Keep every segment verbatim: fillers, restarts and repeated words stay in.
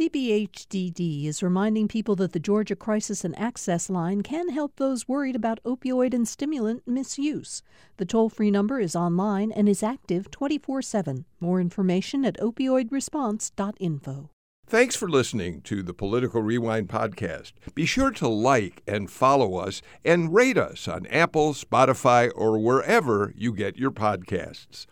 C B H D D is reminding people that the Georgia Crisis and Access Line can help those worried about opioid and stimulant misuse. The toll-free number is online and is active twenty-four seven. More information at opioid response dot info. Thanks for listening to the Political Rewind podcast. Be sure to like and follow us and rate us on Apple, Spotify, or wherever you get your podcasts.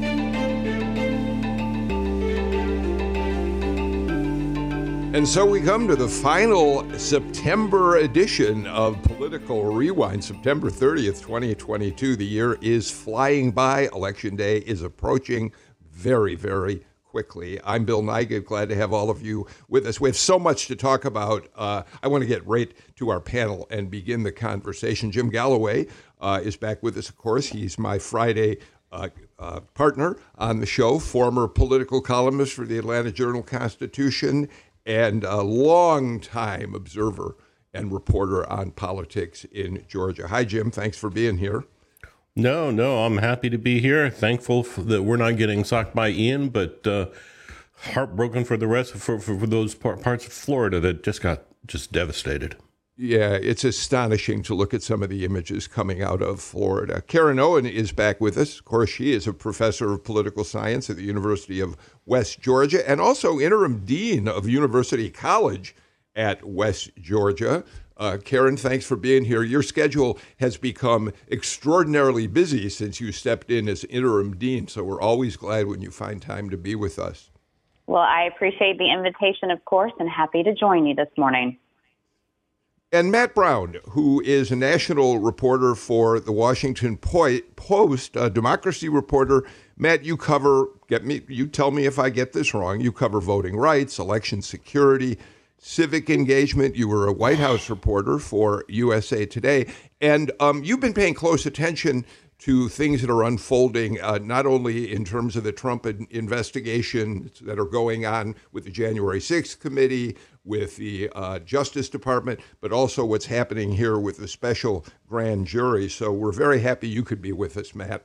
And so we come to the final September edition of Political Rewind, September thirtieth, twenty twenty-two. The year is flying by. Election day is approaching very, very quickly. I'm Bill Nigut, glad to have all of you with us. We have so much to talk about. Uh, I want to get right to our panel and begin the conversation. Jim Galloway uh, is back with us, of course. He's my Friday uh, uh, partner on the show, former political columnist for the Atlanta Journal-Constitution, and a long-time observer and reporter on politics in Georgia. Hi, Jim. Thanks for being here. No, no, I'm happy to be here. Thankful f- that we're not getting socked by Ian, but uh, heartbroken for the rest, for, for, for those par- parts of Florida that just got just devastated. Yeah, it's astonishing to look at some of the images coming out of Florida. Karen Owen is back with us. Of course, she is a professor of political science at the University of West Georgia and also interim dean of University College at West Georgia. Uh, Karen, thanks for being here. Your schedule has become extraordinarily busy since you stepped in as interim dean, so we're always glad when you find time to be with us. Well, I appreciate the invitation, of course, and happy to join you this morning. And Matt Brown, who is a national reporter for the Washington Post, a democracy reporter. Matt, you cover, get me, you tell me if I get this wrong, you cover voting rights, election security, civic engagement. You were a White House reporter for U S A Today. And um, you've been paying close attention to things that are unfolding, uh, not only in terms of the Trump investigations that are going on with the January sixth committee, with the uh, Justice Department, but also what's happening here with the special grand jury. So we're very happy you could be with us, Matt.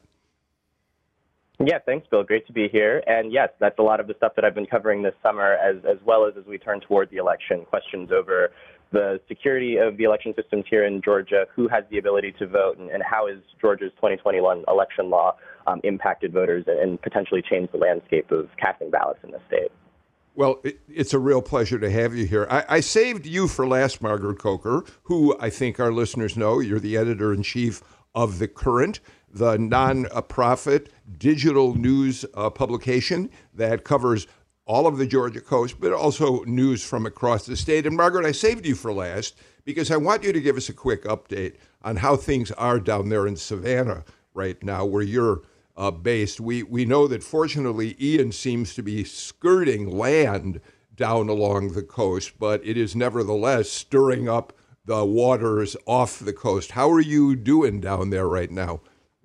Yeah, thanks, Bill. Great to be here. And yes, that's a lot of the stuff that I've been covering this summer, as, as well as as we turn toward the election, questions over the security of the election systems here in Georgia, who has the ability to vote, and, and how is Georgia's twenty twenty-one election law um, impacted voters and, and potentially changed the landscape of casting ballots in the state. Well, it, it's a real pleasure to have you here. I, I saved you for last, Margaret Coker, who I think our listeners know. You're the editor-in-chief of The Current, the non-profit digital news uh, publication that covers all of the Georgia coast, but also news from across the state. And Margaret, I saved you for last because I want you to give us a quick update on how things are down there in Savannah right now, where you're uh, based. We we know that fortunately Ian seems to be skirting land down along the coast, but it is nevertheless stirring up the waters off the coast. How are you doing down there right now?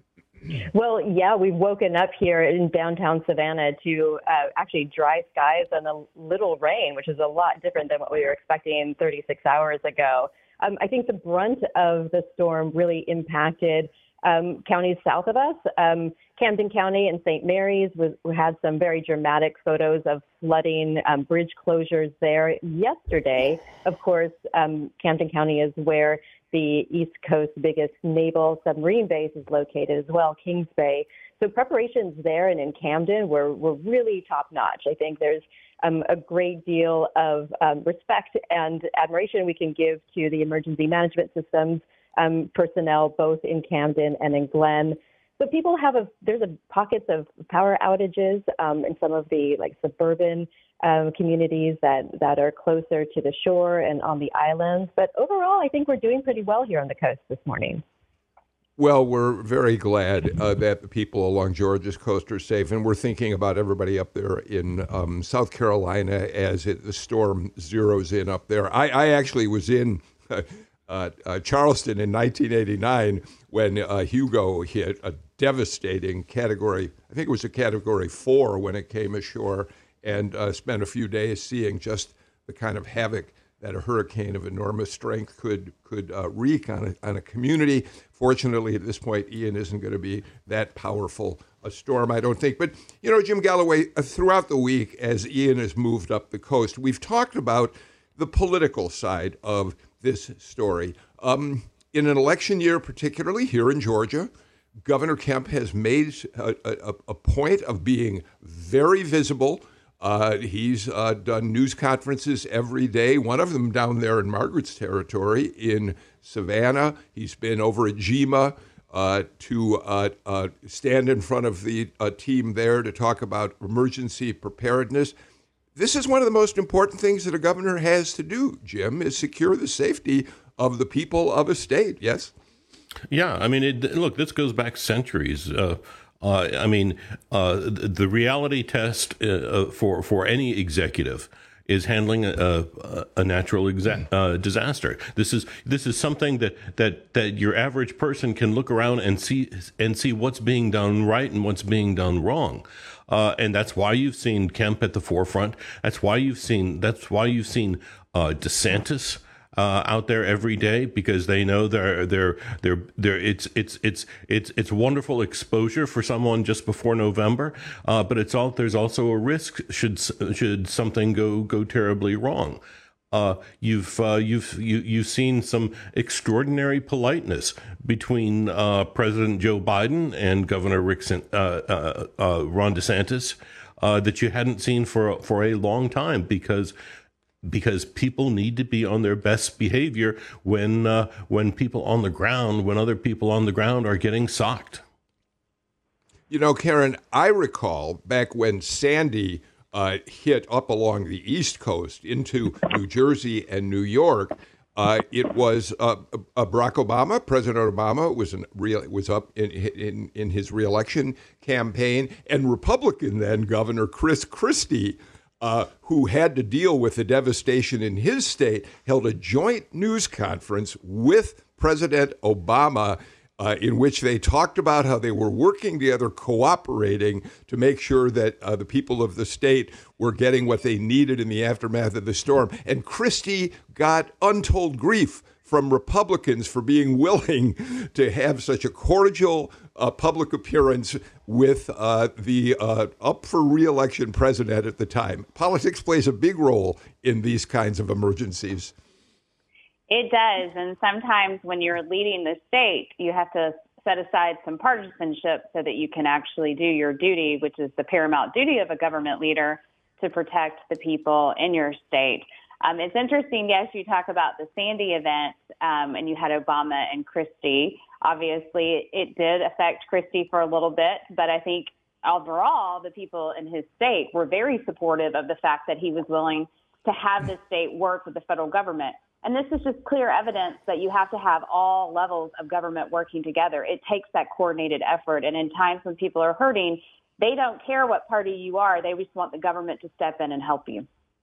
Well, yeah, we've woken up here in downtown Savannah to uh, actually dry skies and a little rain, which is a lot different than what we were expecting thirty-six hours ago. Um, I think the brunt of the storm really impacted um, counties south of us. Um, Camden County and Saint Mary's was, had some very dramatic photos of flooding, um, bridge closures there. Yesterday, of course, um, Camden County is where the East Coast's biggest naval submarine base is located as well, Kings Bay. So preparations there and in Camden were, were really top-notch. I think there's um, a great deal of um, respect and admiration we can give to the emergency management systems um, personnel, both in Camden and in Glen. So people have a, there's a pockets of power outages um, in some of the like suburban um, communities that, that are closer to the shore and on the islands. But overall, I think we're doing pretty well here on the coast this morning. Well, we're very glad uh, that the people along Georgia's coast are safe, and we're thinking about everybody up there in um, South Carolina as it, the storm zeroes in up there. I, I actually was in uh, uh, uh, Charleston in nineteen eighty-nine when uh, Hugo hit a devastating category, I think it was a category four when it came ashore, and uh, spent a few days seeing just the kind of havoc that a hurricane of enormous strength could could uh, wreak on a, on a community. Fortunately, at this point, Ian isn't going to be that powerful a storm, I don't think. But, you know, Jim Galloway, uh, throughout the week, as Ian has moved up the coast, we've talked about the political side of this story. Um, in an election year, particularly here in Georgia, Governor Kemp has made a, a, a point of being very visible. Uh, he's uh, done news conferences every day, one of them down there in Margaret's territory in Savannah. He's been over at GEMA uh, to uh, uh, stand in front of the uh, team there to talk about emergency preparedness. This is one of the most important things that a governor has to do, Jim, is secure the safety of the people of a state, yes? Yeah, I mean, it, look, this goes back centuries. Uh, uh, I mean, uh, the reality test uh, for for any executive is handling a, a natural exa- uh, disaster. This is this is something that, that that your average person can look around and see and see what's being done right and what's being done wrong. Uh, and that's why you've seen Kemp at the forefront. That's why you've seen that's why you've seen uh, DeSantis Uh, out there every day, because they know they're they're they're they're it's it's it's it's it's wonderful exposure for someone just before November, uh, but it's all there's also a risk should should something go go terribly wrong. Uh, you've uh, you've you, you've seen some extraordinary politeness between uh, President Joe Biden and Governor Rick uh, uh, uh, Ron DeSantis uh, that you hadn't seen for for a long time, because. Because people need to be on their best behavior when uh, when people on the ground, when other people on the ground are getting socked. You know, Karen, I recall back when Sandy uh, hit up along the East Coast into New Jersey and New York. Uh, it was uh, uh, Barack Obama, President Obama, was an real was up in in in his reelection campaign, and Republican then Governor Chris Christie, Uh, who had to deal with the devastation in his state, held a joint news conference with President Obama uh, in which they talked about how they were working together, cooperating to make sure that uh, the people of the state were getting what they needed in the aftermath of the storm. And Christie got untold grief from Republicans for being willing to have such a cordial uh, public appearance with uh, the uh, up for re-election president at the time. Politics plays a big role in these kinds of emergencies. It does. And sometimes when you're leading the state, you have to set aside some partisanship so that you can actually do your duty, which is the paramount duty of a government leader, to protect the people in your state. Um, it's interesting, yes, you talk about the Sandy event, um, and you had Obama and Christie. Obviously, it did affect Christie for a little bit, but I think overall, the people in his state were very supportive of the fact that he was willing to have the state work with the federal government. And this is just clear evidence that you have to have all levels of government working together. It takes that coordinated effort. And in times when people are hurting, they don't care what party you are. They just want the government to step in and help you.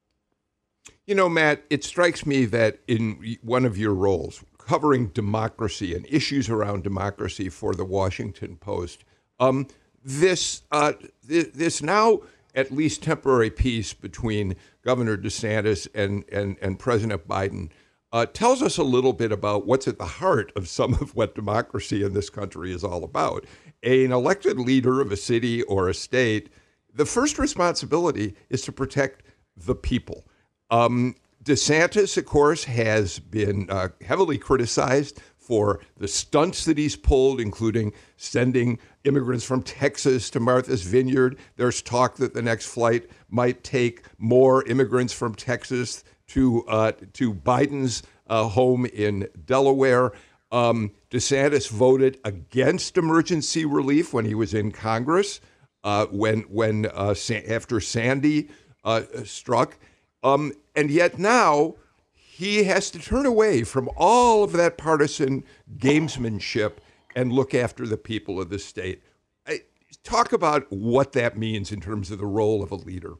You know, Matt, it strikes me that in one of your roles, covering democracy and issues around democracy for the Washington Post, um, this, uh, th- this now at least temporary peace between Governor DeSantis and, and, and President Biden uh, tells us a little bit about what's at the heart of some of what democracy in this country is all about. An elected leader of a city or a state, the first responsibility is to protect the people. Um, DeSantis, of course, has been uh, heavily criticized for the stunts that he's pulled, including sending immigrants from Texas to Martha's Vineyard. There's talk that the next flight might take more immigrants from Texas to uh, to Biden's uh, home in Delaware. Um, DeSantis voted against emergency relief when he was in Congress, uh, when when uh, after Sandy uh, struck. Um, and yet now he has to turn away from all of that partisan gamesmanship and look after the people of the state. I, talk about what that means in terms of the role of a leader.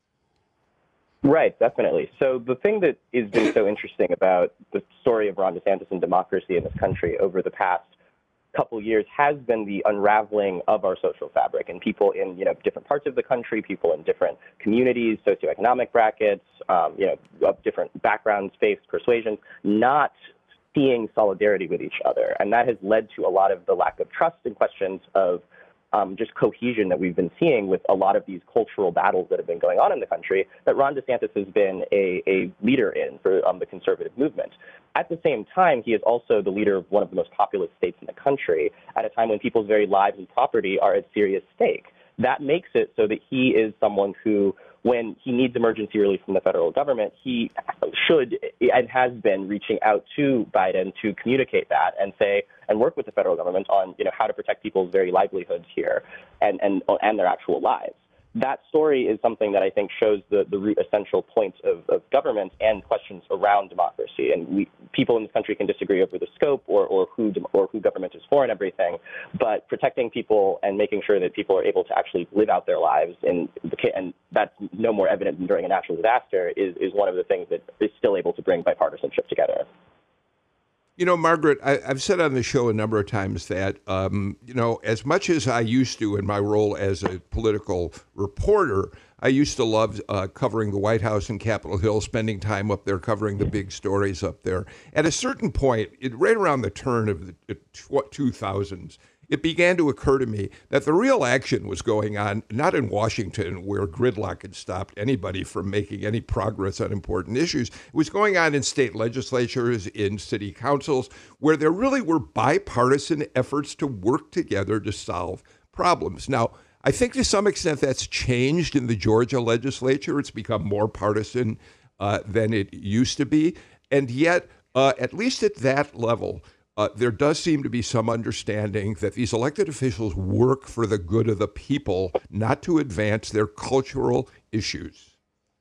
Right, definitely. So the thing that has been so interesting about the story of Ron DeSantis and democracy in this country over the past couple years has been the unraveling of our social fabric, and people in you know different parts of the country, people in different communities, socioeconomic brackets, um, you know, of different backgrounds, faiths, persuasions, not seeing solidarity with each other, and that has led to a lot of the lack of trust and questions of um, just cohesion that we've been seeing with a lot of these cultural battles that have been going on in the country that Ron DeSantis has been a, a leader in for um, the conservative movement. At the same time, he is also the leader of one of the most populous states in the country at a time when people's very lives and property are at serious stake. That makes it so that he is someone who, when he needs emergency relief from the federal government, he should and has been reaching out to Biden to communicate that and say and work with the federal government on, you know, how to protect people's very livelihoods here and and and their actual lives. That story is something that I think shows the, the root essential points of, of government and questions around democracy. And we, people in this country can disagree over the scope or, or who or who government is for and everything, but protecting people and making sure that people are able to actually live out their lives, in the, and that's no more evident than during a natural disaster, is, is one of the things that is still able to bring bipartisanship together. You know, Margaret, I, I've said on the show a number of times that, um, you know, as much as I used to in my role as a political reporter, I used to love uh, covering the White House and Capitol Hill, spending time up there, covering the big stories up there. At a certain point, it, right around the turn of the two thousands, it began to occur to me that the real action was going on not in Washington, where gridlock had stopped anybody from making any progress on important issues. It was going on in state legislatures, in city councils, where there really were bipartisan efforts to work together to solve problems. Now, I think to some extent that's changed in the Georgia legislature. It's become more partisan uh, than it used to be. And yet, uh, at least at that level, Uh, there does seem to be some understanding that these elected officials work for the good of the people, not to advance their cultural issues.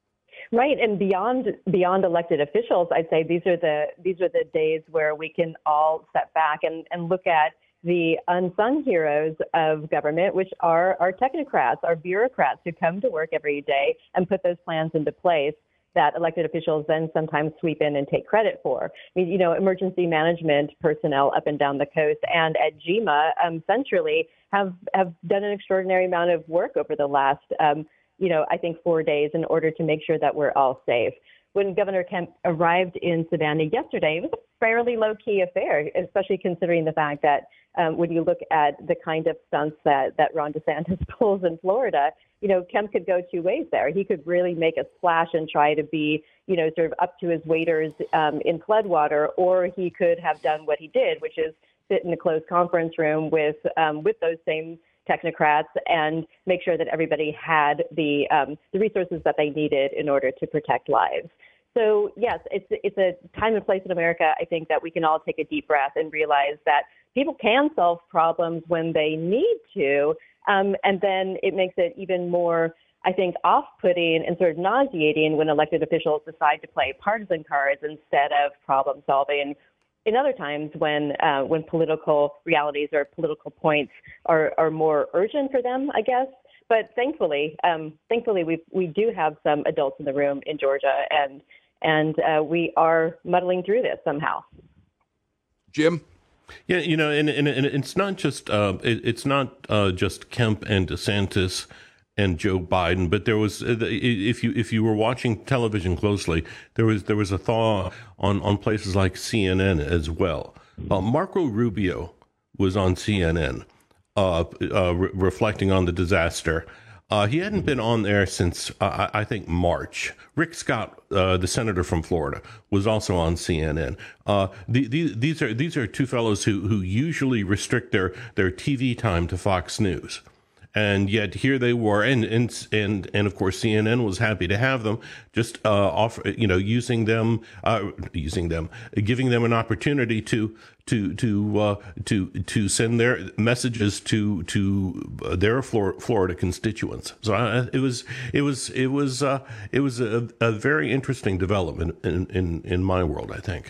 Right, and beyond beyond elected officials, I'd say these are the these are the days where we can all step back and, and look at the unsung heroes of government, which are our technocrats, our bureaucrats who come to work every day and put those plans into place that elected officials then sometimes sweep in and take credit for. I mean, you know, emergency management personnel up and down the coast and at GEMA um, centrally have, have done an extraordinary amount of work over the last, um, you know, I think four days in order to make sure that we're all safe. When Governor Kemp arrived in Savannah yesterday, it was a fairly low-key affair, especially considering the fact that um, when you look at the kind of stunts that, that Ron DeSantis pulls in Florida, you know, Kemp could go two ways there. He could really make a splash and try to be, you know, sort of up to his waders um, in floodwater, or he could have done what he did, which is sit in a closed conference room with um, with those same technocrats and make sure that everybody had the um, the resources that they needed in order to protect lives. So, yes, it's it's a time and place in America, I think, that we can all take a deep breath and realize that people can solve problems when they need to. Um, and then it makes it even more, I think, off-putting and sort of nauseating when elected officials decide to play partisan cards instead of problem solving. In other times when uh, when political realities or political points are, are more urgent for them, I guess. But thankfully, um, thankfully we we do have some adults in the room in Georgia, and and uh, we are muddling through this somehow. Jim? Yeah, you know, and, and, and it's not just uh, it, it's not uh, just Kemp and DeSantis and Joe Biden, but there was, if you if you were watching television closely, there was there was a thaw on, on places like C N N as well. Uh, Marco Rubio was on C N N, uh, uh, re- reflecting on the disaster. Uh, he hadn't been on there since, uh, I think, March. Rick Scott, uh, the senator from Florida, was also on C N N. Uh, the, the, these are these are two fellows who, who usually restrict their, their T V time to Fox News. And yet here they were, and and and and of course C N N was happy to have them, just uh, offer, you know, using them, uh, using them, giving them an opportunity to to to uh, to to send their messages to to their Florida constituents. So I, it was it was it was uh, it was a, a very interesting development in, in in my world, I think.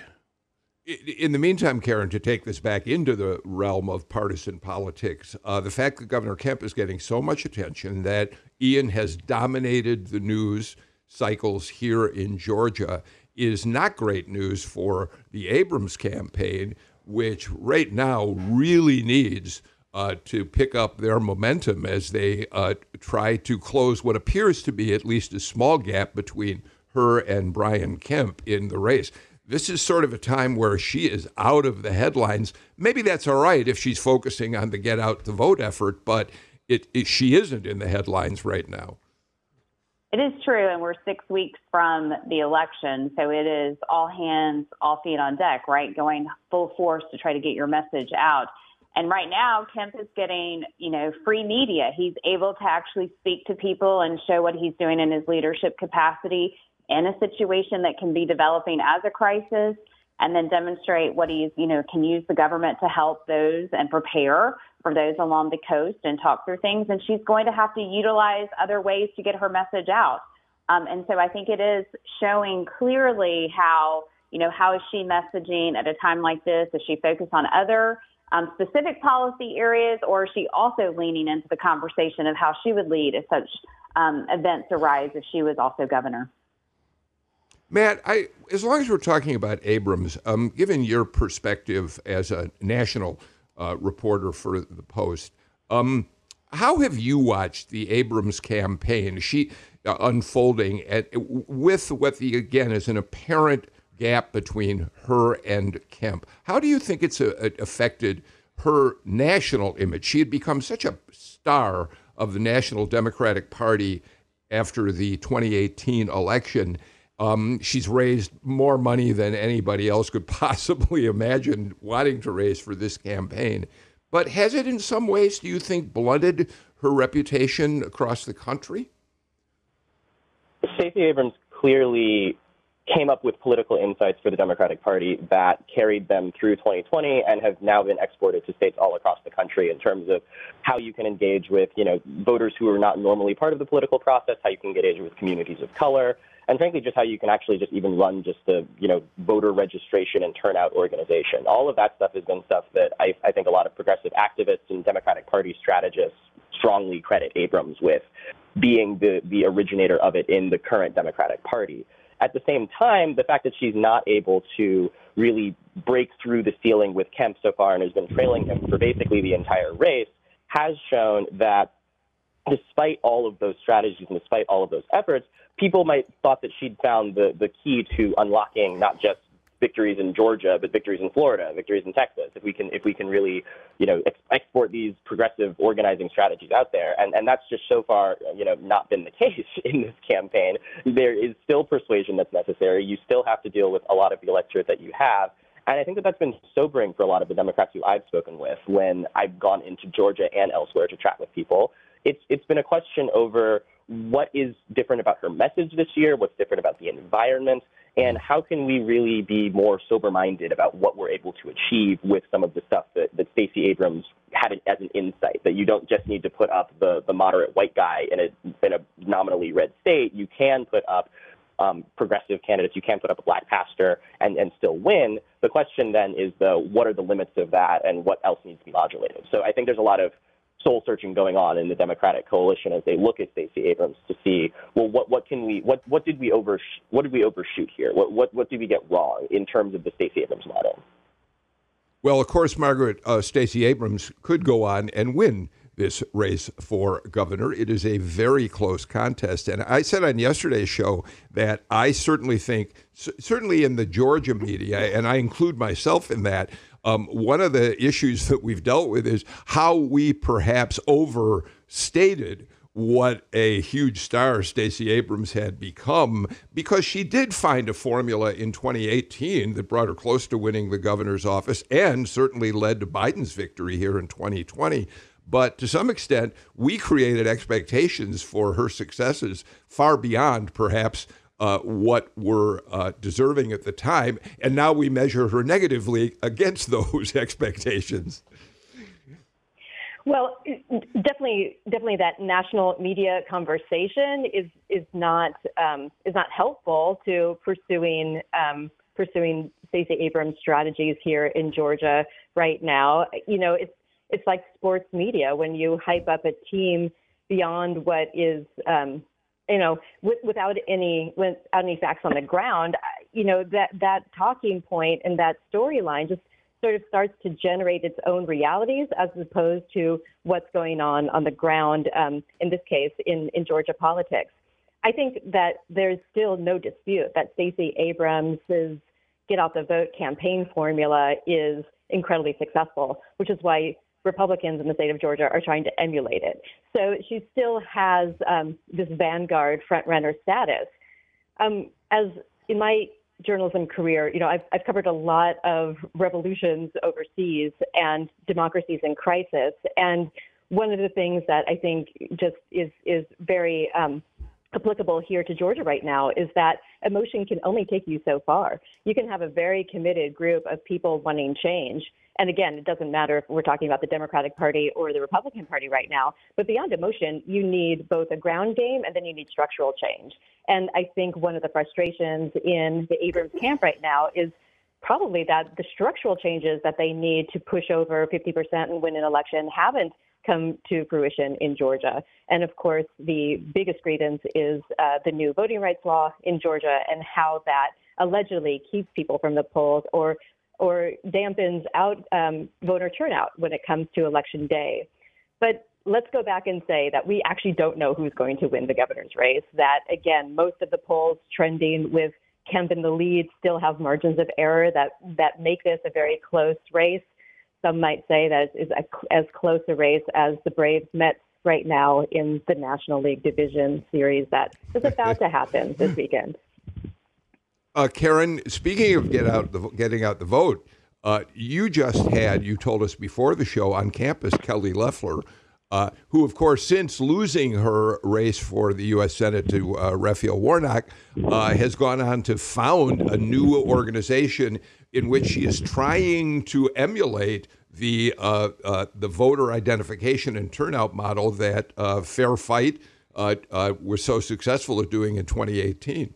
In the meantime, Karen, to take this back into the realm of partisan politics, uh, the fact that Governor Kemp is getting so much attention, that Ian has dominated the news cycles here in Georgia, is not great news for the Abrams campaign, which right now really needs uh, to pick up their momentum as they uh, try to close what appears to be at least a small gap between her and Brian Kemp in the race. This is sort of a time where she is out of the headlines. Maybe that's all right if she's focusing on the get out the vote effort, but it, it she isn't in the headlines right now. It is true, and we're six weeks from the election, so it is all hands, all feet on deck, right? Going full force to try to get your message out. And right now, Kemp is getting, you know, free media. He's able to actually speak to people and show what he's doing in his leadership capacity in a situation that can be developing as a crisis, and then demonstrate what he's, you know, can use the government to help those and prepare for those along the coast and talk through things. And she's going to have to utilize other ways to get her message out. Um, and so I think it is showing clearly how, you know, how is she messaging at a time like this? Is she focused on other um, specific policy areas, or is she also leaning into the conversation of how she would lead if such um, events arise if she was also governor? Matt, I, as long as we're talking about Abrams, um, given your perspective as a national uh, reporter for the Post, um, how have you watched the Abrams campaign she uh, unfolding at, with what the again is an apparent gap between her and Kemp? How do you think it's a, a affected her national image? She had become such a star of the National Democratic Party after the twenty eighteen election. Um, she's raised more money than anybody else could possibly imagine wanting to raise for this campaign. But has it in some ways, do you think, blunted her reputation across the country? Stacey Abrams clearly came up with political insights for the Democratic Party that carried them through twenty twenty and have now been exported to states all across the country in terms of how you can engage with, you know, voters who are not normally part of the political process, how you can engage with communities of color, and frankly, just how you can actually just even run just the, you know, voter registration and turnout organization. All of that stuff has been stuff that I, I think a lot of progressive activists and Democratic Party strategists strongly credit Abrams with being the, the originator of it in the current Democratic Party. At the same time, the fact that she's not able to really break through the ceiling with Kemp so far and has been trailing him for basically the entire race has shown that despite all of those strategies and despite all of those efforts, people might thought that she'd found the, the key to unlocking not just victories in Georgia, but victories in Florida, victories in Texas. If we can, if we can really, you know, ex- export these progressive organizing strategies out there, and and that's just so far, you know, not been the case in this campaign. There is still persuasion that's necessary. You still have to deal with a lot of the electorate that you have. And I think that that's been sobering for a lot of the Democrats who I've spoken with when I've gone into Georgia and elsewhere to chat with people. It's it's been a question over what is different about her message this year, what's different about the environment, and how can we really be more sober-minded about what we're able to achieve with some of the stuff that, that Stacey Abrams had as an insight, that you don't just need to put up the, the moderate white guy in a, in a nominally red state. You can put up um, progressive candidates. You can put up a black pastor and, and still win. The question then is, the what are the limits of that and what else needs to be modulated? So I think there's a lot of soul searching going on in the Democratic coalition as they look at Stacey Abrams to see, well, what, what can we, what, what did we over, what did we overshoot here? What, what, what did we get wrong in terms of the Stacey Abrams model? Well, of course, Margaret, uh, Stacey Abrams could go on and win this race for governor. It is a very close contest. And I said on yesterday's show that I certainly think, c- certainly in the Georgia media, and I include myself in that, um, one of the issues that we've dealt with is how we perhaps overstated what a huge star Stacey Abrams had become, because she did find a formula in twenty eighteen that brought her close to winning the governor's office and certainly led to Biden's victory here in twenty twenty. But to some extent, we created expectations for her successes far beyond perhaps uh, what were uh, deserving at the time. And now we measure her negatively against those expectations. Well, definitely, definitely, that national media conversation is is not um, is not helpful to pursuing um, pursuing Stacey Abrams' strategies here in Georgia right now. You know, it's it's like sports media when you hype up a team beyond what is, um, you know, w- without any without any facts on the ground. You know, that that talking point and that storyline just sort of starts to generate its own realities as opposed to what's going on on the ground, um, in this case, in, in Georgia politics. I think that there's still no dispute that Stacey Abrams' Get Out the Vote campaign formula is incredibly successful, which is why Republicans in the state of Georgia are trying to emulate it. So she still has um, this vanguard front-runner status. Um, as in my journalism career, you know, I've, I've covered a lot of revolutions overseas and democracies in crisis. And one of the things that I think just is is very um, applicable here to Georgia right now is that emotion can only take you so far. You can have a very committed group of people wanting change. And again, it doesn't matter if we're talking about the Democratic Party or the Republican Party right now, but beyond emotion, you need both a ground game and then you need structural change. And I think one of the frustrations in the Abrams camp right now is probably that the structural changes that they need to push over fifty percent and win an election haven't come to fruition in Georgia. And of course, the biggest grievance is uh, the new voting rights law in Georgia and how that allegedly keeps people from the polls or or dampens out um, voter turnout when it comes to election day. But let's go back and say that we actually don't know who's going to win the governor's race, that, again, most of the polls trending with Kemp in the lead still have margins of error that, that make this a very close race. Some might say that it's as close a race as the Braves Mets right now in the National League Division Series that is about to happen this weekend. Uh, Karen, speaking of get out the, getting out the vote, uh, you just had, you told us before the show on campus, Kelly Loeffler, uh, who, of course, since losing her race for the U S Senate to uh, Raphael Warnock, uh, has gone on to found a new organization in which she is trying to emulate the uh, uh, the voter identification and turnout model that uh, Fair Fight uh, uh, was so successful at doing in twenty eighteen.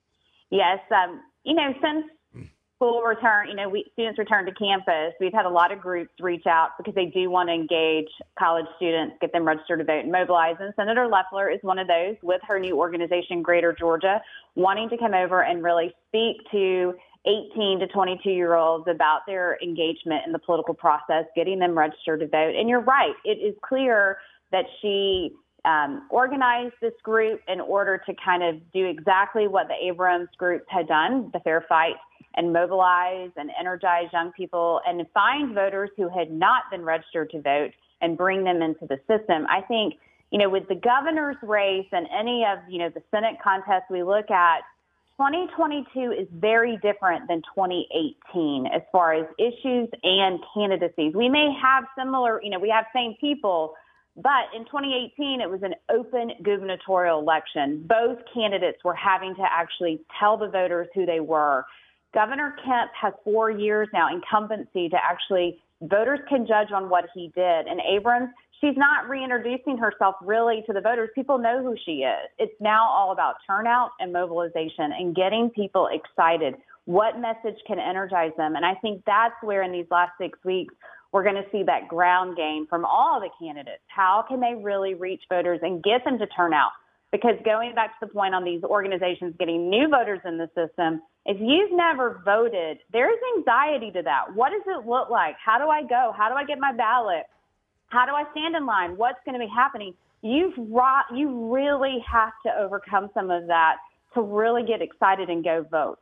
Yes, um, you know, since school return, you know, we, students return to campus, we've had a lot of groups reach out because they do want to engage college students, get them registered to vote and mobilize. And Senator Loeffler is one of those with her new organization, Greater Georgia, wanting to come over and really speak to eighteen to twenty-two-year-olds about their engagement in the political process, getting them registered to vote. And you're right, it is clear that she Um, organized this group in order to kind of do exactly what the Abrams group had done, the Fair Fight, and mobilize and energize young people and find voters who had not been registered to vote and bring them into the system. I think, you know, with the governor's race and any of, you know, the Senate contests we look at, twenty twenty-two is very different than twenty eighteen as far as issues and candidacies. We may have similar, you know, we have same people, but in twenty eighteen, it was an open gubernatorial election. Both candidates were having to actually tell the voters who they were. Governor Kemp has four years now incumbency to actually, voters can judge on what he did. And Abrams, she's not reintroducing herself really to the voters. People know who she is. It's now all about turnout and mobilization and getting people excited. What message can energize them? And I think that's where in these last six weeks, we're going to see that ground game from all the candidates. How can they really reach voters and get them to turn out? Because going back to the point on these organizations getting new voters in the system, if you've never voted, there's anxiety to that. What does it look like? How do I go? How do I get my ballot? How do I stand in line? What's going to be happening? You've you really have to overcome some of that to really get excited and go vote.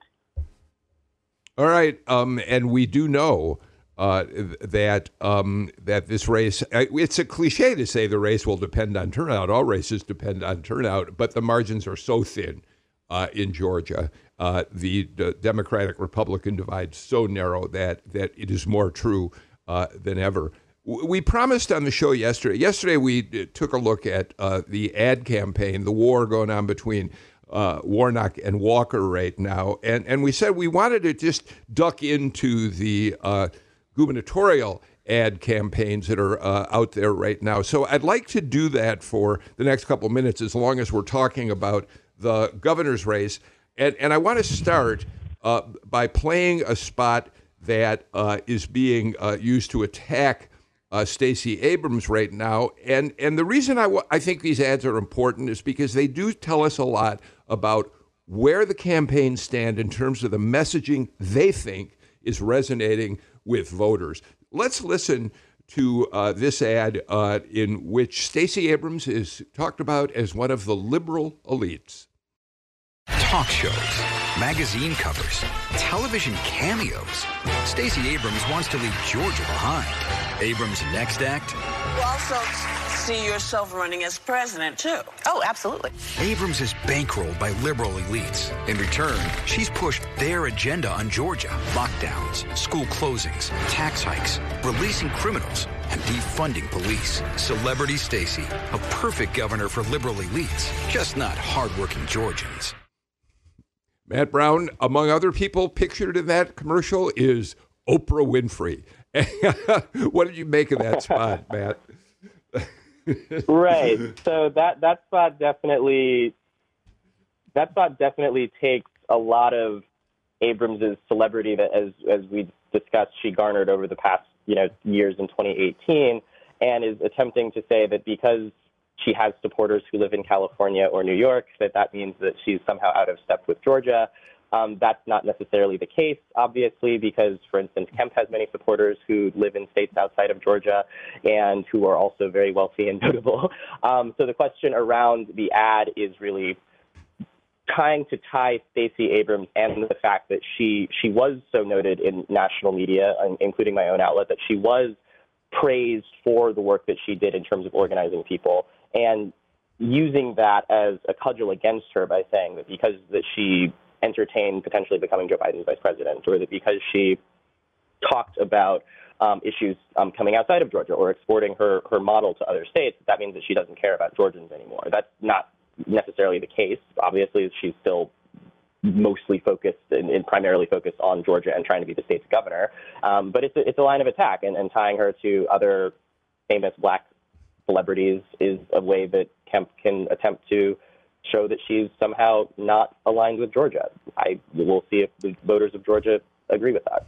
All right. Um, and we do know Uh, that um, that this race, it's a cliche to say the race will depend on turnout. All races depend on turnout, but the margins are so thin uh, in Georgia. Uh, the, the Democratic-Republican divide so narrow that that it is more true uh, than ever. We promised on the show yesterday. Yesterday we took a look at uh, the ad campaign, the war going on between Uh, Warnock and Walker right now, and and we said we wanted to just duck into the uh, gubernatorial ad campaigns that are uh, out there right now. So I'd like to do that for the next couple of minutes, as long as we're talking about the governor's race. And and I want to start uh, by playing a spot that uh, is being uh, used to attack uh, Stacey Abrams right now. And and the reason I, w- I think these ads are important is because they do tell us a lot about where the campaigns stand in terms of the messaging they think is resonating with voters. Let's listen to uh, this ad uh, in which Stacey Abrams is talked about as one of the liberal elites. Talk shows, magazine covers, television cameos. Stacey Abrams wants to leave Georgia behind. Abrams' next act? You also see yourself running as president, too. Oh, absolutely. Abrams is bankrolled by liberal elites. In return, she's pushed their agenda on Georgia. Lockdowns, school closings, tax hikes, releasing criminals, and defunding police. Celebrity Stacey, a perfect governor for liberal elites, just not hardworking Georgians. Matt Brown, among other people pictured in that commercial, is Oprah Winfrey. What did you make of that spot, Matt? Right. So that that spot definitely that spot definitely takes a lot of Abrams's celebrity that, as as we discussed, she garnered over the past you know years in twenty eighteen, and is attempting to say that because she has supporters who live in California or New York, that that means that she's somehow out of step with Georgia. Um, that's not necessarily the case, obviously, because, for instance, Kemp has many supporters who live in states outside of Georgia and who are also very wealthy and notable. Um, so the question around the ad is really trying to tie Stacey Abrams and the fact that she she was so noted in national media, including my own outlet, that she was praised for the work that she did in terms of organizing people, and using that as a cudgel against her by saying that because that she entertained potentially becoming Joe Biden's vice president, or that because she talked about um, issues um, coming outside of Georgia or exporting her, her model to other states, that means that she doesn't care about Georgians anymore. That's not necessarily the case. Obviously, she's still mostly focused and, and primarily focused on Georgia and trying to be the state's governor. Um, but it's a, it's a line of attack, and, and tying her to other famous black celebrities is a way that Kemp can attempt to show that she's somehow not aligned with Georgia. I will see if the voters of Georgia agree with that.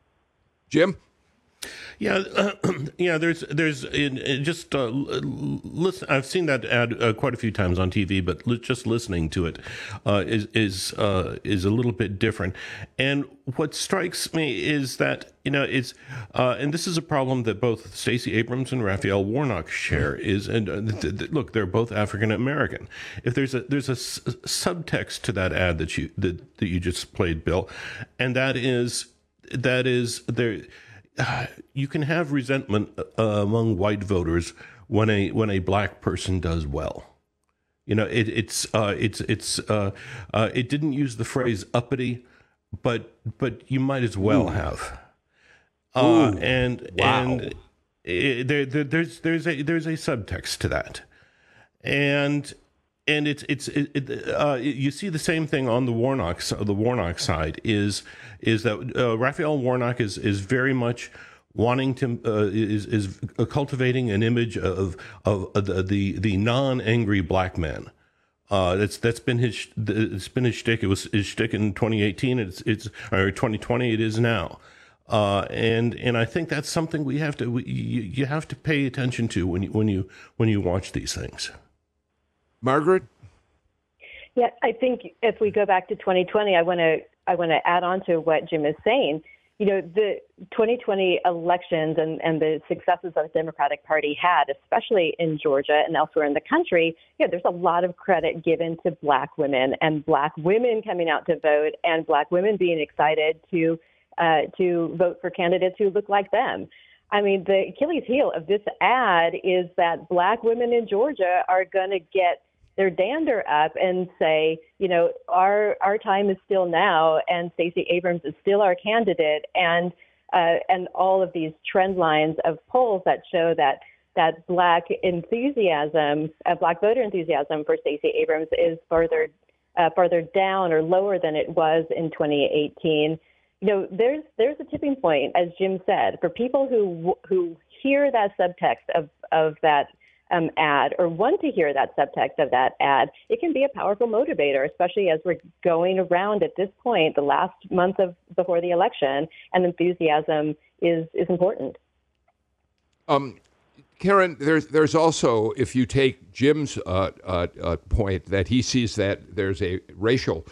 Jim? Yeah, uh, yeah. There's, there's in, in just uh, listen. I've seen that ad uh, quite a few times on T V, but li- just listening to it uh, is is uh, is a little bit different. And what strikes me is that you know it's, uh, and this is a problem that both Stacey Abrams and Raphael Warnock share. Is and uh, th- th- look, they're both African American. If there's a there's a s- subtext to that ad that you that, that you just played, Bill, and that is that is there. Uh, you can have resentment uh, among white voters when a when a black person does well. You know, it, it's uh, it's it's uh, uh, it didn't use the phrase uppity, but but you might as well Ooh. have. Uh, Ooh. and Wow. and it, there, there there's there's a there's a subtext to that, and. And it's it's it, it, uh, you see the same thing on the Warnock the Warnock side is is that uh, Raphael Warnock is is very much wanting to uh, is is cultivating an image of of the the, the non-angry black man. Uh, that's that's been his it's been his shtick. It was his shtick in twenty eighteen. It's it's or twenty twenty. It is now. Uh, and and I think that's something we have to we, you, you have to pay attention to when you when you when you watch these things. Margaret? Yeah, I think if we go back to twenty twenty, I want to I want to add on to what Jim is saying. You know, the twenty twenty elections and, and the successes that the Democratic Party had, especially in Georgia and elsewhere in the country, yeah, there's a lot of credit given to black women and black women coming out to vote and black women being excited to uh, to vote for candidates who look like them. I mean, the Achilles heel of this ad is that black women in Georgia are going to get their dander up and say, you know, our our time is still now, and Stacey Abrams is still our candidate, and uh, and all of these trend lines of polls that show that that black enthusiasm, uh, black voter enthusiasm for Stacey Abrams is further uh, further down or lower than it was in twenty eighteen. You know, there's there's a tipping point, as Jim said, for people who who hear that subtext of of that um, ad or want to hear that subtext of that ad. It can be a powerful motivator, especially as we're going around at this point, the last month of before the election, and enthusiasm is is important. Um, Karen, there's there's also, if you take Jim's uh, uh, uh, point that he sees that there's a racial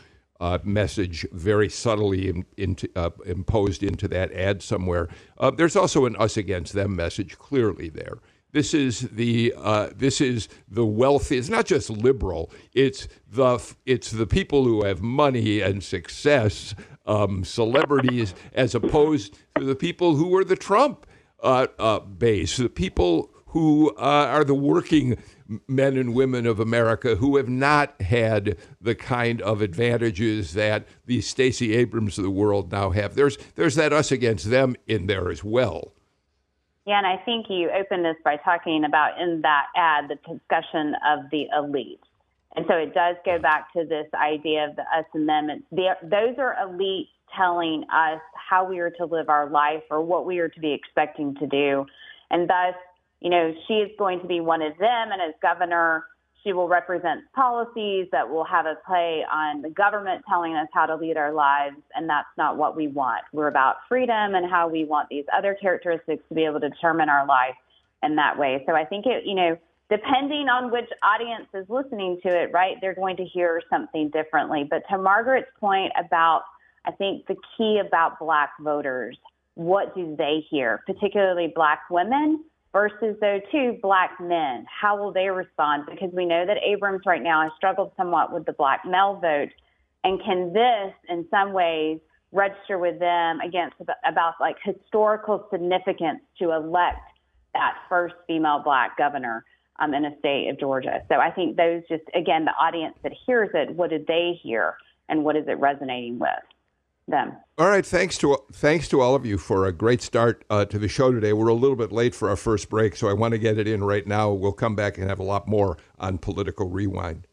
uh, message very subtly in, into, uh, imposed into that ad somewhere. Uh, there's also an us against them message clearly there. This is the uh, this is the wealthy. It's not just liberal. It's the it's the people who have money and success, um, celebrities, as opposed to the people who are the Trump uh, uh, base, the people who uh, are the working men and women of America who have not had the kind of advantages that the Stacey Abrams of the world now have. There's there's that us against them in there as well. Yeah, and I think you opened this by talking about in that ad the discussion of the elite. And so it does go back to this idea of the us and them. It's the, those are elites telling us how we are to live our life or what we are to be expecting to do. And thus, you know, she is going to be one of them. And as governor, she will represent policies that will have a play on the government telling us how to lead our lives. And that's not what we want. We're about freedom and how we want these other characteristics to be able to determine our life in that way. So I think it, you know, depending on which audience is listening to it, right, they're going to hear something differently. But to Margaret's point about, I think the key about Black voters, what do they hear, particularly Black women? Versus, though, too, Black men. How will they respond? Because we know that Abrams right now has struggled somewhat with the Black male vote. And can this, in some ways, register with them against about, like, historical significance to elect that first female Black governor um, in the state of Georgia? So I think those just, again, the audience that hears it, what did they hear and what is it resonating with them? All right, thanks to thanks to all of you for a great start uh, to the show today. We're a little bit late for our first break, so I want to get it in right now. We'll come back and have a lot more on Political Rewind.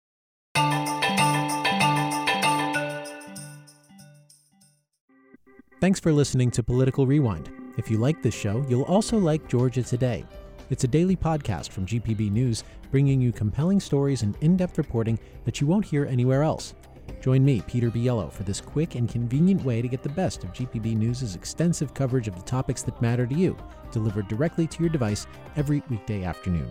Thanks for listening to Political Rewind. If you like this show, you'll also like Georgia Today. It's a daily podcast from G P B News, bringing you compelling stories and in-depth reporting that you won't hear anywhere else. Join me, Peter Biello, for this quick and convenient way to get the best of G P B News' extensive coverage of the topics that matter to you, delivered directly to your device every weekday afternoon.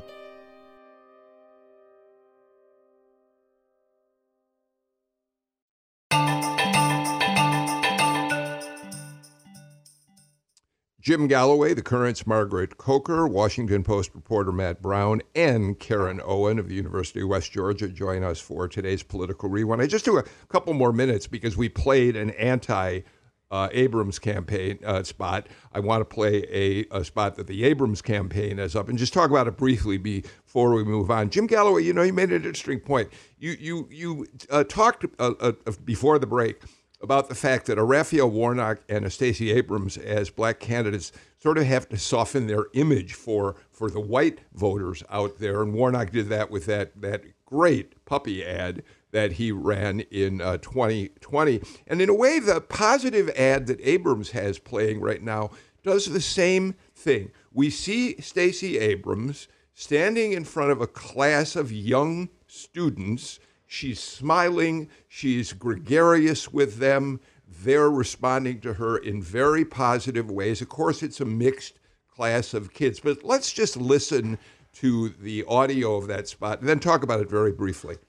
Jim Galloway, The Current's Margaret Coker, Washington Post reporter Matt Brown, and Karen Owen of the University of West Georgia join us for today's Political Rewind. I just do a couple more minutes because we played an anti-Abrams uh, campaign uh, spot. I want to play a, a spot that the Abrams campaign has up and just talk about it briefly before we move on. Jim Galloway, you know, you made an interesting point. You you you uh, talked uh, uh, before the break about the fact that a Raphael Warnock and a Stacey Abrams as Black candidates sort of have to soften their image for for the white voters out there. And Warnock did that with that that great puppy ad that he ran in uh, twenty twenty. And in a way, the positive ad that Abrams has playing right now does the same thing. We see Stacey Abrams standing in front of a class of young students. She's smiling, she's gregarious with them, they're responding to her in very positive ways. Of course, it's a mixed class of kids, but let's just listen to the audio of that spot and then talk about it very briefly.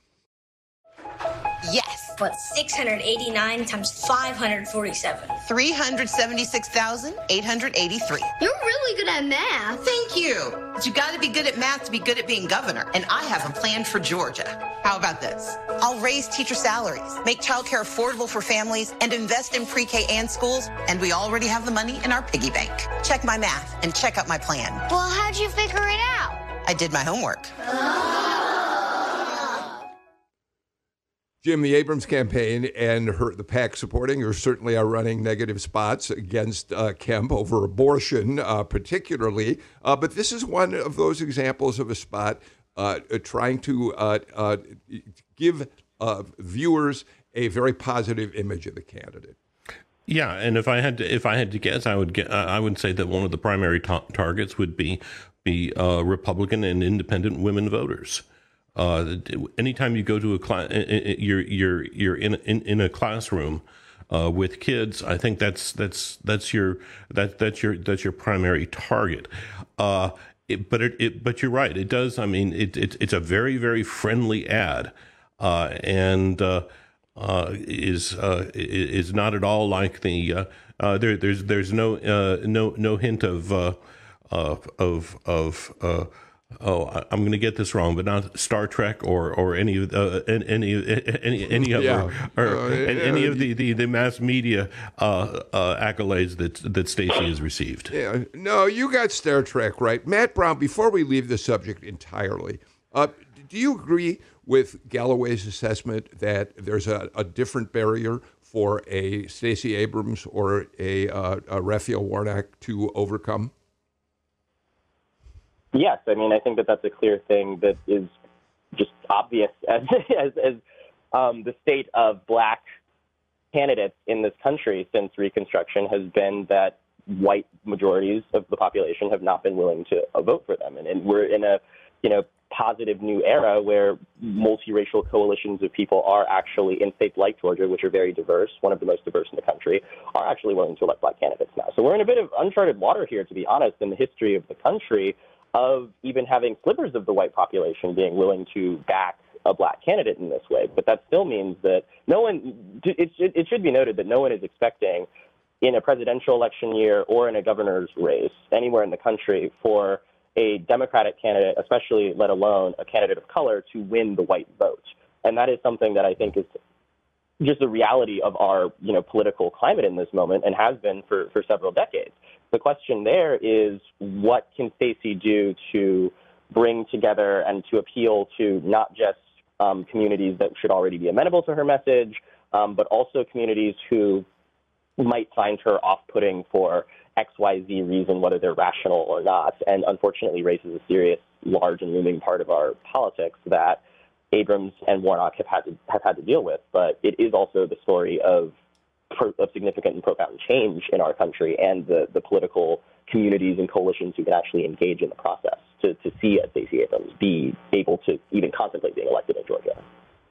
Yes. But six hundred eighty-nine times five hundred forty-seven. three hundred seventy-six thousand eight hundred eighty-three. You're really good at math. Thank you. But you got to be good at math to be good at being governor. And I have a plan for Georgia. How about this? I'll raise teacher salaries, make childcare affordable for families, and invest in pre-K and schools. And we already have the money in our piggy bank. Check my math and check out my plan. Well, how'd you figure it out? I did my homework. Jim, the Abrams campaign and her, the PAC supporting her certainly are running negative spots against uh, Kemp over abortion, uh, particularly. Uh, but this is one of those examples of a spot uh, trying to uh, uh, give uh, viewers a very positive image of the candidate. Yeah, and if I had to, if I had to guess, I would get, I would say that one of the primary ta- targets would be be uh, Republican and independent women voters. Uh, anytime you go to a class, you're you're you're in in, in a classroom uh, with kids. I think that's that's that's your that that's your that's your primary target. Uh, it, but it, it but you're right. It does. I mean, it, it it's a very very friendly ad, uh, and uh, uh, is uh, is not at all like the uh, uh, there. There's there's no uh, no no hint of uh, uh, of of. Uh, Oh, I'm going to get this wrong, but not Star Trek or or any uh, any any any of yeah. or, or uh, any of the, the, the mass media uh, uh, accolades that that Stacey has received. Yeah, no, you got Star Trek right, Matt Brown. Before we leave the subject entirely, uh, do you agree with Galloway's assessment that there's a, a different barrier for a Stacey Abrams or a, uh, a Raphael Warnock to overcome? Yes, I mean, I think that that's a clear thing that is just obvious as as, as um, the state of black candidates in this country since Reconstruction has been that white majorities of the population have not been willing to uh, vote for them, and, and we're in a you know positive new era where multiracial coalitions of people are actually in states like Georgia, which are very diverse, one of the most diverse in the country, are actually willing to elect black candidates now. So we're in a bit of uncharted water here, to be honest, in the history of the country, of even having slivers of the white population being willing to back a black candidate in this way. But that still means that no one, it, it should be noted that no one is expecting in a presidential election year or in a governor's race anywhere in the country for a Democratic candidate, especially let alone a candidate of color, to win the white vote. And that is something that I think is just the reality of our, you know, political climate in this moment and has been for, for several decades. The question there is, what can Stacey do to bring together and to appeal to not just um, communities that should already be amenable to her message, um, but also communities who might find her off-putting for X Y Z reason, whether they're rational or not. And unfortunately, race is a serious, large, and looming part of our politics that Abrams and Warnock have had to have had to deal with. But it is also the story of of significant and profound change in our country and the, the political communities and coalitions who can actually engage in the process to, to see a Stacey Abrams be able to even contemplate being elected in Georgia.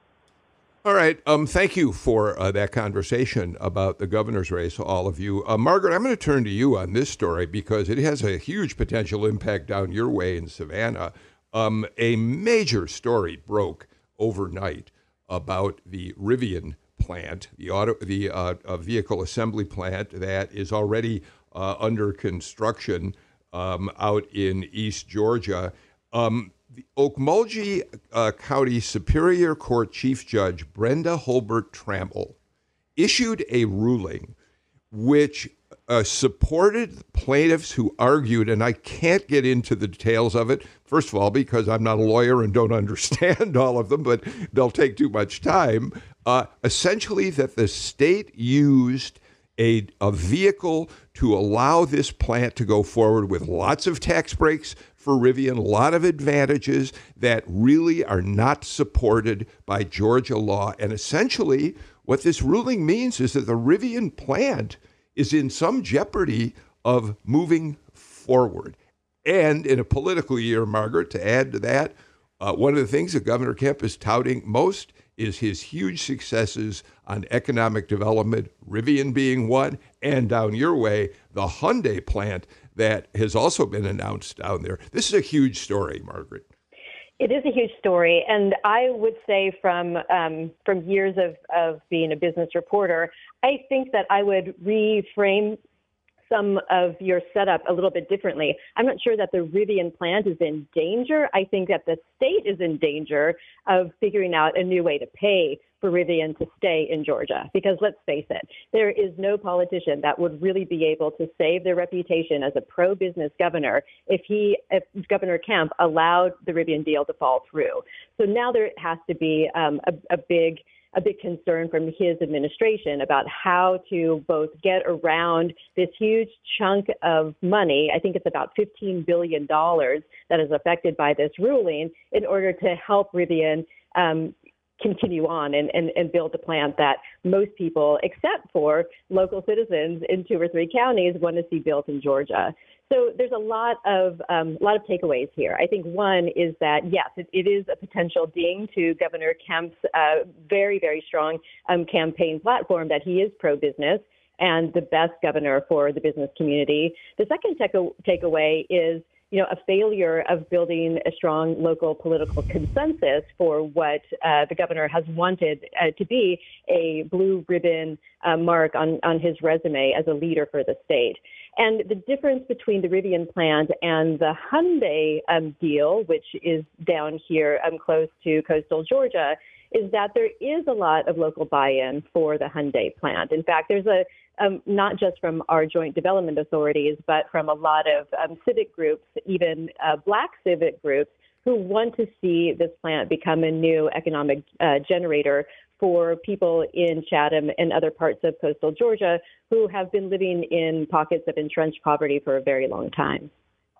All right. Um, thank you for uh, that conversation about the governor's race, all of you. Uh, Margaret, I'm going to turn to you on this story because it has a huge potential impact down your way in Savannah. Um, a major story broke overnight about the Rivian plant, the auto, the uh, uh, vehicle assembly plant that is already uh, under construction um, out in East Georgia. Um, the Okmulgee uh, County Superior Court Chief Judge Brenda Holbert Trammell issued a ruling which uh, supported plaintiffs who argued, and I can't get into the details of it, first of all, because I'm not a lawyer and don't understand all of them, but they'll take too much time, uh, essentially that the state used a, a vehicle to allow this plant to go forward with lots of tax breaks for Rivian, a lot of advantages that really are not supported by Georgia law. And essentially, what this ruling means is that the Rivian plant is in some jeopardy of moving forward. And in a political year, Margaret, to add to that, uh, one of the things that Governor Kemp is touting most is his huge successes on economic development, Rivian being one, and down your way, the Hyundai plant that has also been announced down there. This is a huge story, Margaret. It is a huge story, and I would say from um, from years of, of being a business reporter, I think that I would reframe some of your setup a little bit differently. I'm not sure that the Rivian plant is in danger. I think that the state is in danger of figuring out a new way to pay for Rivian to stay in Georgia. Because let's face it, there is no politician that would really be able to save their reputation as a pro-business governor if he, if Governor Kemp allowed the Rivian deal to fall through. So now there has to be um, a, a big a big concern from his administration about how to both get around this huge chunk of money. I think it's about fifteen billion dollars that is affected by this ruling in order to help Rivian um, continue on and, and, and build a plant that most people, except for local citizens in two or three counties, want to see built in Georgia. So there's a lot of um, a lot of takeaways here. I think one is that, yes, it, it is a potential ding to Governor Kemp's uh, very, very strong um, campaign platform that he is pro-business and the best governor for the business community. The second take- takeaway is you know, a failure of building a strong local political consensus for what uh, the governor has wanted uh, to be a blue ribbon uh, mark on, on his resume as a leader for the state. And the difference between the Rivian plant and the Hyundai um, deal, which is down here um, close to coastal Georgia, is that there is a lot of local buy-in for the Hyundai plant. In fact, there's a Um, not just from our joint development authorities, but from a lot of um, civic groups, even uh, black civic groups, who want to see this plant become a new economic uh, generator for people in Chatham and other parts of coastal Georgia who have been living in pockets of entrenched poverty for a very long time.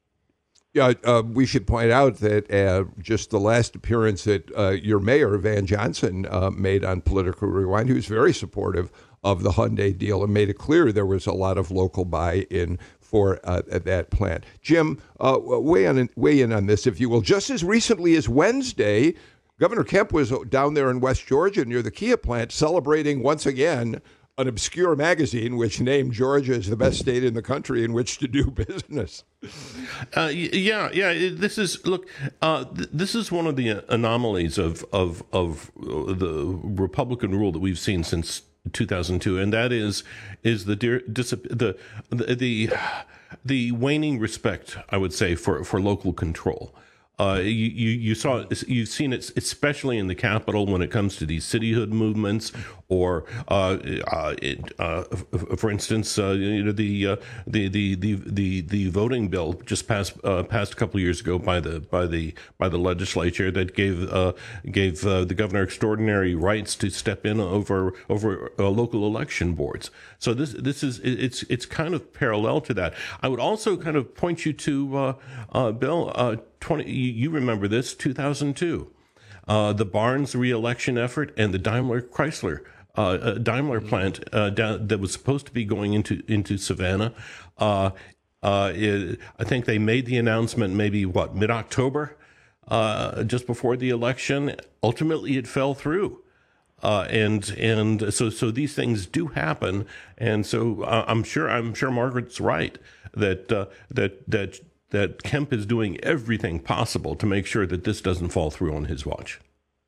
Yeah, uh, we should point out that uh, just the last appearance that uh, your mayor, Van Johnson, uh, made on Political Rewind, he was very supportive of the Hyundai deal and made it clear there was a lot of local buy-in for uh, that plant. Jim, uh, weigh, on, weigh in on this, if you will. Just as recently as Wednesday, Governor Kemp was down there in West Georgia near the Kia plant celebrating once again an obscure magazine which named Georgia as the best state in the country in which to do business. Uh, yeah, yeah. This is look. Uh, th- this is one of the anomalies of of of the Republican rule that we've seen since two thousand two, and that is is the the the the, the waning respect, I would say, for, for local control. Uh, you, you, you saw, you've seen it, especially in the Capitol when it comes to these cityhood movements, or, uh, uh, it, uh, for instance, uh, you know, the, uh, the, the, the, the, the voting bill just passed, uh, passed a couple of years ago by the, by the, by the legislature that gave, uh, gave, uh, the governor extraordinary rights to step in over, over, uh, local election boards. So this, this is, it's, it's kind of parallel to that. I would also kind of point you to, uh, uh, Bill, uh, twenty, you remember this, two thousand two, uh, the Barnes re-election effort and the Daimler Chrysler, uh, uh, Daimler plant uh, down, that was supposed to be going into, into Savannah. Uh, uh, it, I think they made the announcement maybe, what, mid-October, uh, just before the election. Ultimately, it fell through. Uh, and and so so these things do happen. And so uh, I'm sure I'm sure Margaret's right that uh, that that that Kemp is doing everything possible to make sure that this doesn't fall through on his watch.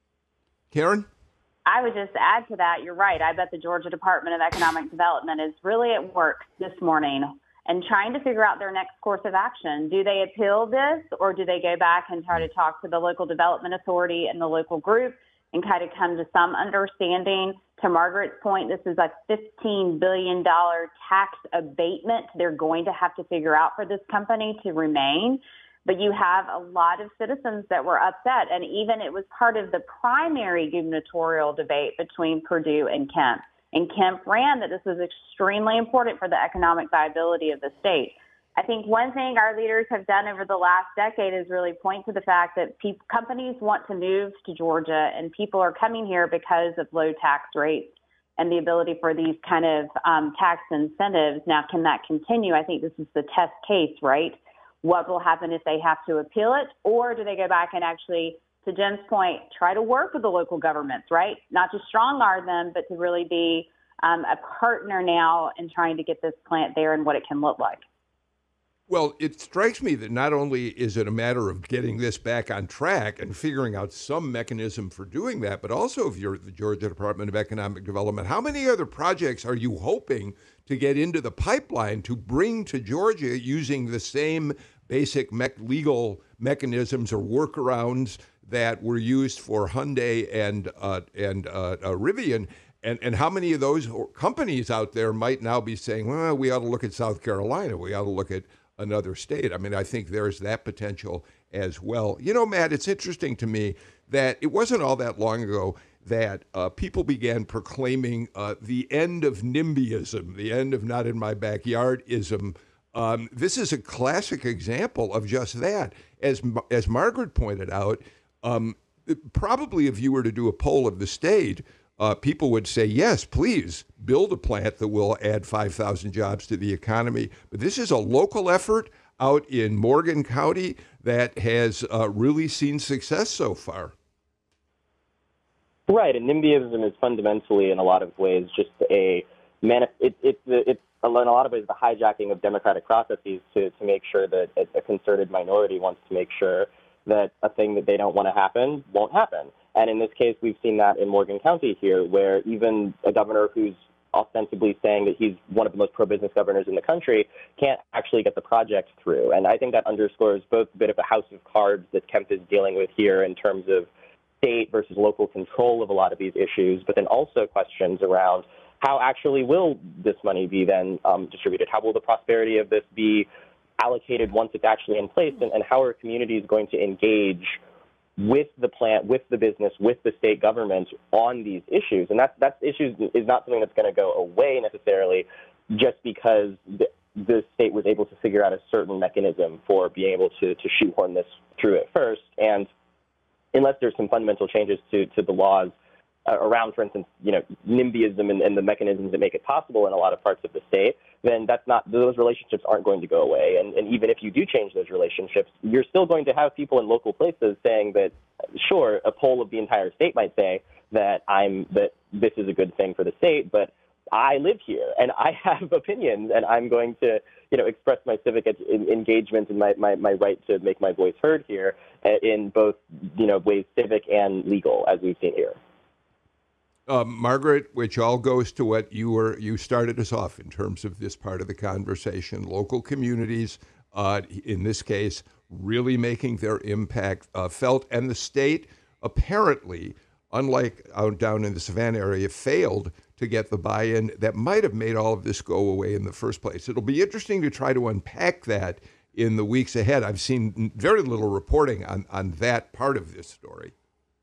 Karen? I would just add to that, you're right. I bet the Georgia Department of Economic Development is really at work this morning and trying to figure out their next course of action. Do they appeal this, or do they go back and try to talk to the local development authority and the local group and kind of come to some understanding? To Margaret's point, this is a fifteen billion dollars tax abatement they're going to have to figure out for this company to remain. But you have a lot of citizens that were upset, and even it was part of the primary gubernatorial debate between Perdue and Kemp. And Kemp ran that this was extremely important for the economic viability of the state. I think one thing our leaders have done over the last decade is really point to the fact that pe- companies want to move to Georgia, and people are coming here because of low tax rates and the ability for these kind of um, tax incentives. Now, can that continue? I think this is the test case, right? What will happen if they have to appeal it, or do they go back and actually, to Jim's point, try to work with the local governments, right? Not to strong-arm them, but to really be um, a partner now in trying to get this plant there and what it can look like. Well, it strikes me that not only is it a matter of getting this back on track and figuring out some mechanism for doing that, but also if you're at the Georgia Department of Economic Development, how many other projects are you hoping to get into the pipeline to bring to Georgia using the same basic me- legal mechanisms or workarounds that were used for Hyundai and uh, and uh, uh, Rivian? And and how many of those companies out there might now be saying, well, we ought to look at South Carolina, we ought to look at another state? I mean, I think there's that potential as well. You know, Matt, it's interesting to me that it wasn't all that long ago that uh, people began proclaiming uh, the end of NIMBYism, the end of not in my backyardism. Um, this is a classic example of just that. As as Margaret pointed out, um, probably if you were to do a poll of the state, Uh, people would say, yes, please build a plant that will add five thousand jobs to the economy. But this is a local effort out in Morgan County that has uh, really seen success so far. Right, and NIMBYism is fundamentally, in a lot of ways, just a manif- it, it, it's in a lot of ways, the hijacking of democratic processes to, to make sure that a, a concerted minority wants to make sure that a thing that they don't want to happen won't happen. And in this case, we've seen that in Morgan County here, where even a governor who's ostensibly saying that he's one of the most pro-business governors in the country can't actually get the project through. And I think that underscores both a bit of a house of cards that Kemp is dealing with here in terms of state versus local control of a lot of these issues, but then also questions around how actually will this money be then um, distributed? How will the prosperity of this be allocated once it's actually in place? And, and how are communities going to engage with the plant, with the business, with the state government on these issues? And that, that issue is not something that's going to go away necessarily just because the, the state was able to figure out a certain mechanism for being able to, to shoehorn this through at first. And unless there's some fundamental changes to, to the laws uh, around, for instance, you know, NIMBYism and, and the mechanisms that make it possible in a lot of parts of the state, then that's not, those relationships aren't going to go away. And, and even if you do change those relationships, you're still going to have people in local places saying that, sure, a poll of the entire state might say that I'm, that this is a good thing for the state, but I live here and I have opinions and I'm going to, you know, express my civic engagement and my, my, my right to make my voice heard here in both, you know, ways civic and legal, as we've seen here. Uh, Margaret, which all goes to what you were, you started us off in terms of this part of the conversation. Local communities, uh, in this case, really making their impact uh, felt, and the state apparently, unlike out down in the Savannah area, failed to get the buy-in that might have made all of this go away in the first place. It'll be interesting to try to unpack that in the weeks ahead. I've seen very little reporting on, on that part of this story.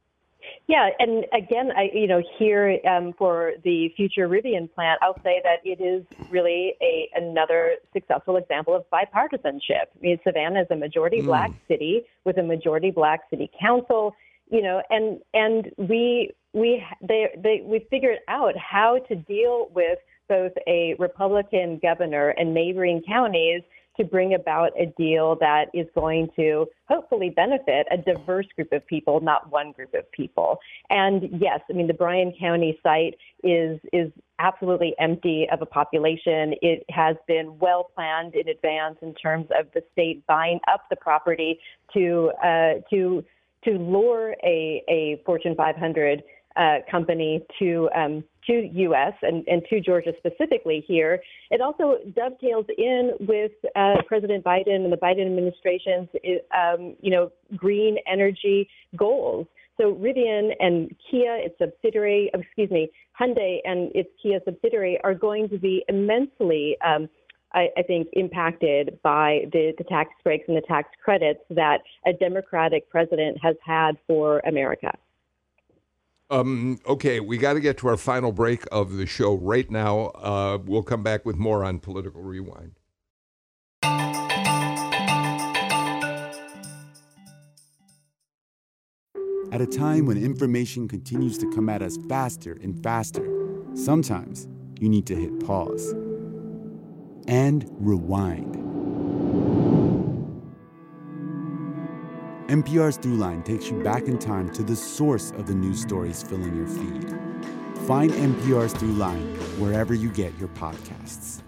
Yeah, and again, I, you know, here um, for the future Rivian plant, I'll say that it is really a another successful example of bipartisanship. I mean, Savannah is a majority mm. black city with a majority black city council, you know, and and we we they they we figured out how to deal with both a Republican governor and neighboring counties to bring about a deal that is going to hopefully benefit a diverse group of people, not one group of people. And yes, I mean, the Bryan County site is is absolutely empty of a population. It has been well planned in advance in terms of the state buying up the property to uh, to to lure a, a Fortune five hundred uh, company to um, to U S and, and to Georgia specifically here. It also dovetails in with uh, President Biden and the Biden administration's, um, you know, green energy goals. So Rivian and Kia, its subsidiary, excuse me, Hyundai and its Kia subsidiary are going to be immensely, um, I, I think, impacted by the, the tax breaks and the tax credits that a Democratic president has had for America. Um, okay, we got to get to our final break of the show right now. Uh, we'll come back with more on Political Rewind. At a time when information continues to come at us faster and faster, sometimes you need to hit pause and rewind. N P R's Throughline takes you back in time to the source of the news stories filling your feed. Find N P R's Throughline wherever you get your podcasts.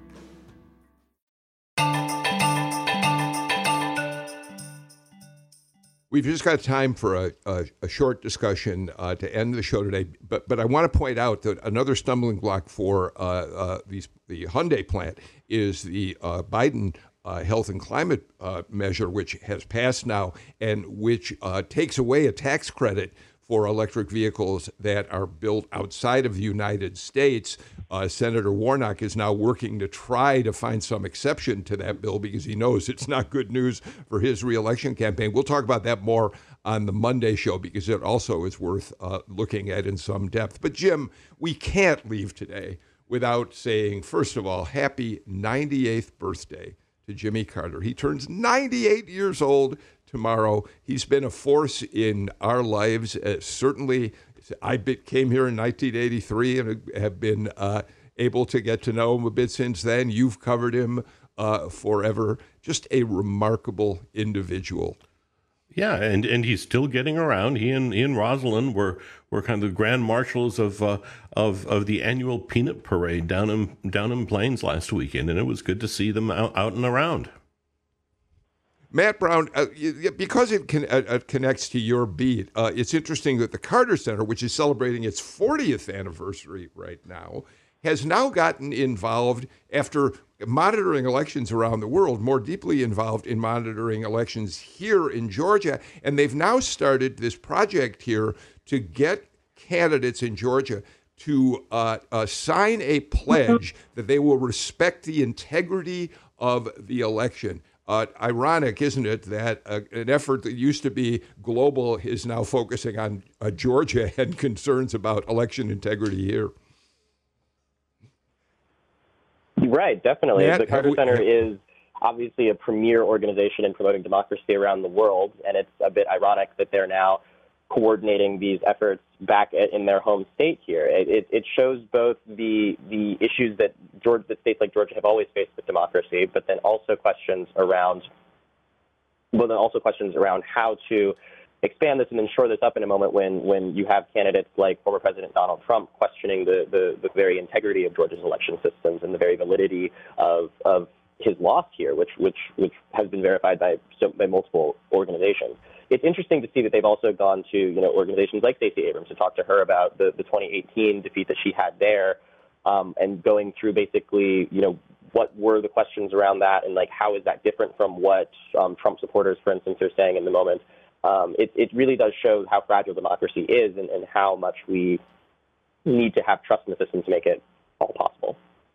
We've just got time for a, a, a short discussion uh, to end the show today, but but I want to point out that another stumbling block for uh, uh, these the Hyundai plant is the uh, Biden Uh, health and climate uh, measure, which has passed now and which uh, takes away a tax credit for electric vehicles that are built outside of the United States. Uh, Senator Warnock is now working to try to find some exception to that bill because he knows it's not good news for his reelection campaign. We'll talk about that more on the Monday show because it also is worth uh, looking at in some depth. But Jim, we can't leave today without saying, first of all, happy ninety-eighth birthday to Jimmy Carter. He turns ninety-eight years old tomorrow. He's been a force in our lives. Uh, certainly, I came here in nineteen eighty-three and have been uh, able to get to know him a bit since then. You've covered him uh, forever. Just a remarkable individual. Yeah, and, and he's still getting around. He and he and Rosalind were, were kind of the grand marshals of uh, of of the annual peanut parade down in down in Plains last weekend, and it was good to see them out, out and around. Matt Brown, uh, because it, can, uh, it connects to your beat, uh, it's interesting that the Carter Center, which is celebrating its fortieth anniversary right now, has now gotten involved, after monitoring elections around the world, more deeply involved in monitoring elections here in Georgia. And they've now started this project here to get candidates in Georgia to uh, uh, sign a pledge that they will respect the integrity of the election. Uh, ironic, isn't it, that uh, an effort that used to be global is now focusing on uh, Georgia and concerns about election integrity here? Right, definitely. Matt, the Carter we, Center is obviously a premier organization in promoting democracy around the world, and it's a bit ironic that they're now coordinating these efforts back in their home state here. It, it, it shows both the the issues that Georgia, that states like Georgia have always faced with democracy, but then also questions around, well, then also questions around how to expand this and then shore this up in a moment when, when you have candidates like former President Donald Trump questioning the, the, the very integrity of Georgia's election systems and the very validity of, of his loss here, which which which has been verified by so, by multiple organizations. It's interesting to see that they've also gone to, you know, organizations like Stacey Abrams to talk to her about the, the twenty eighteen defeat that she had there, um, and going through basically, you know, what were the questions around that and, like, how is that different from what um, Trump supporters, for instance, are saying in the moment. Um, it, it really does show how fragile democracy is and, and how much we need to have trust in the system to make it all possible.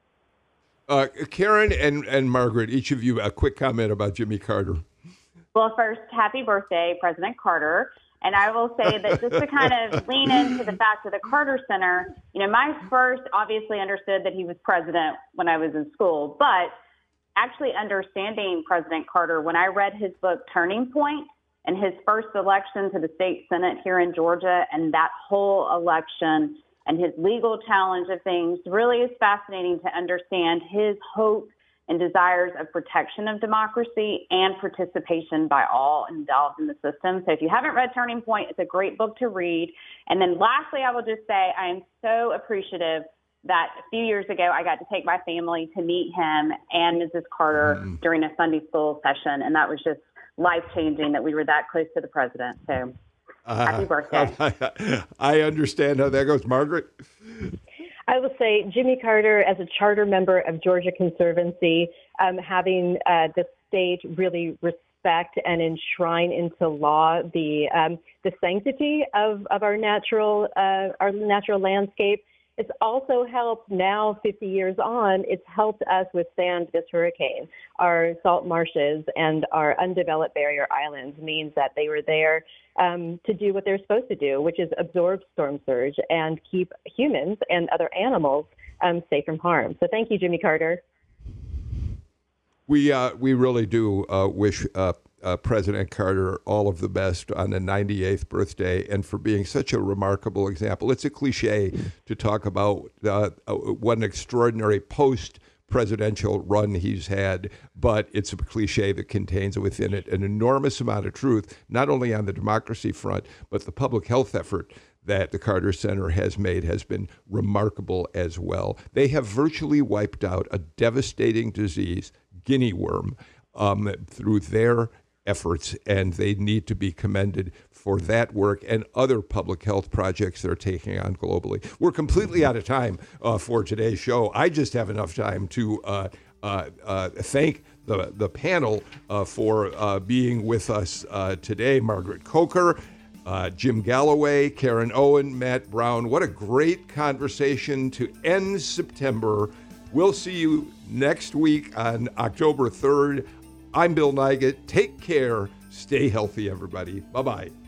Uh, Karen and, and Margaret, each of you, a quick comment about Jimmy Carter. Well, first, happy birthday, President Carter. And I will say that just to kind of lean into the fact of the Carter Center, you know, my first obviously understood that he was president when I was in school, but actually understanding President Carter, when I read his book, Turning Point, and his first election to the state Senate here in Georgia, and that whole election and his legal challenge of things, really is fascinating to understand his hope and desires of protection of democracy and participation by all involved in the system. So if you haven't read Turning Point, it's a great book to read. And then lastly, I will just say I am so appreciative that a few years ago I got to take my family to meet him and Missus Carter mm. during a Sunday school session, and that was just life-changing that we were that close to the president. So uh, happy birthday. I, I understand how that goes. Margaret? I will say Jimmy Carter, as a charter member of Georgia Conservancy, um, having uh, the state really respect and enshrine into law the um, the sanctity of, of our natural uh, our natural landscape. It's also helped now, fifty years on, it's helped us withstand this hurricane. Our salt marshes and our undeveloped barrier islands means that they were there um, to do what they're supposed to do, which is absorb storm surge and keep humans and other animals um, safe from harm. So thank you, Jimmy Carter. We uh, we really do uh, wish uh, uh, President Carter all of the best on the ninety-eighth birthday, and for being such a remarkable example. It's a cliche to talk about uh, what an extraordinary post-presidential run he's had, but it's a cliche that contains within it an enormous amount of truth, not only on the democracy front, but the public health effort that the Carter Center has made has been remarkable as well. They have virtually wiped out a devastating disease, guinea worm, um, through their efforts, and they need to be commended for that work and other public health projects they're taking on globally. We're completely out of time uh, for today's show. I just have enough time to uh, uh, uh, thank the, the panel uh, for uh, being with us uh, today. Margaret Coker, Uh, Jim Galloway, Karen Owen, Matt Brown. What a great conversation to end September. We'll see you next week on October third. I'm Bill Nigut. Take care. Stay healthy, everybody. Bye-bye.